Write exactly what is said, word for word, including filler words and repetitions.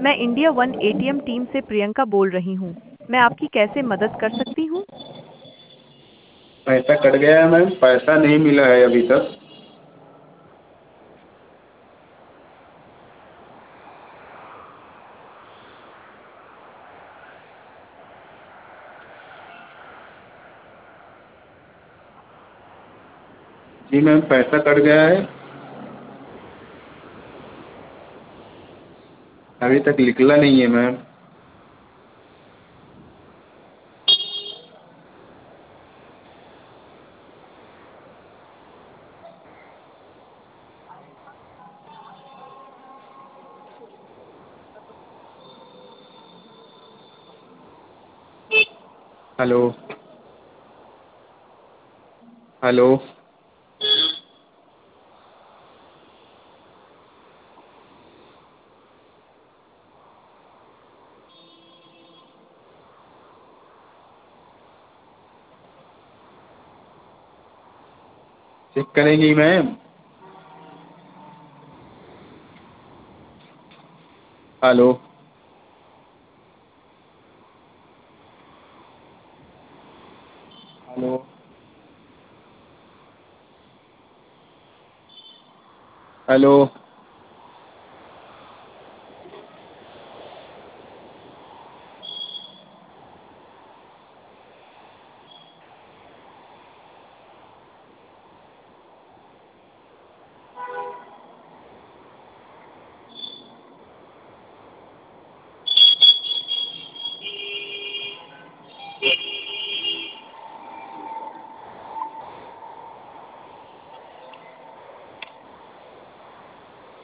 मैं India one ATM team से प्रियंका बोल रही हूँ। मैं आपकी कैसे मदद कर सकती हूँ? पैसा कट गया है मैम, पैसा नहीं मिला है अभी तक। जी मैम, पैसा कट गया है, अभी तक निकला नहीं है मैम। Hello hello. चेक करेंगी मैम? Hello hello hello.